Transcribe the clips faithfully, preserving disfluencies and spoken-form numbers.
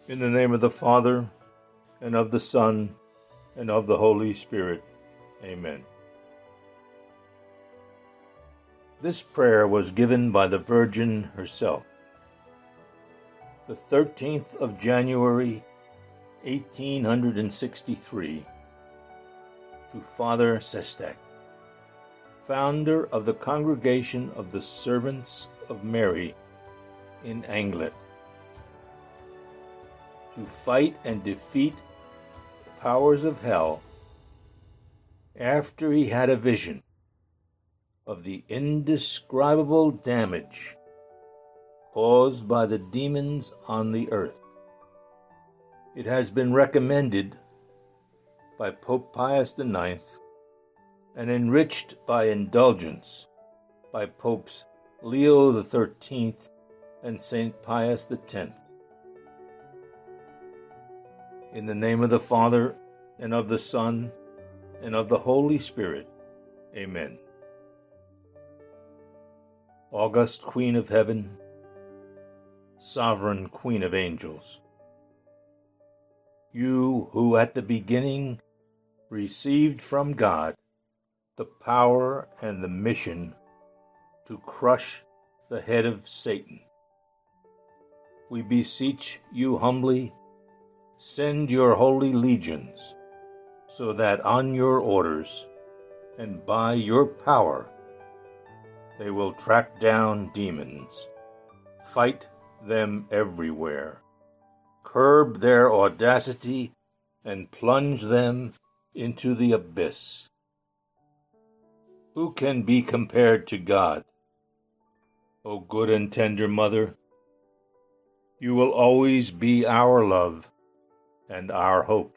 In the name of the Father, and of the Son, and of the Holy Spirit. Amen. This prayer was given by the Virgin herself. The thirteenth of January, eighteen sixty-three, to Father Sestak, founder of the Congregation of the Servants of Mary in Anglet, to fight and defeat the powers of hell after he had a vision of the indescribable damage caused by the demons on the earth. It has been recommended by Pope Pius the Ninth and enriched by indulgence by Popes Leo the Thirteenth and Saint Pius the Tenth. In the name of the Father, and of the Son, and of the Holy Spirit. Amen. August Queen of Heaven, Sovereign Queen of Angels, you who at the beginning received from God the power and the mission to crush the head of Satan, we beseech you humbly, send your holy legions, so that on your orders and by your power they will track down demons, fight them everywhere, curb their audacity, and plunge them into the abyss. Who can be compared to God? O good and tender Mother, you will always be our love and our hope.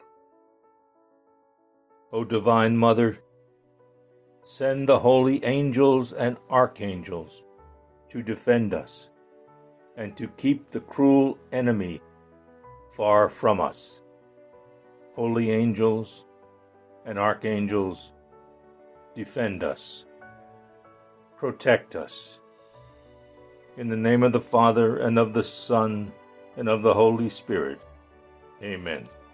O Divine Mother, send the holy angels and archangels to defend us and to keep the cruel enemy far from us. Holy angels and archangels, defend us, protect us. In the name of the Father, and of the Son, and of the Holy Spirit. Amen.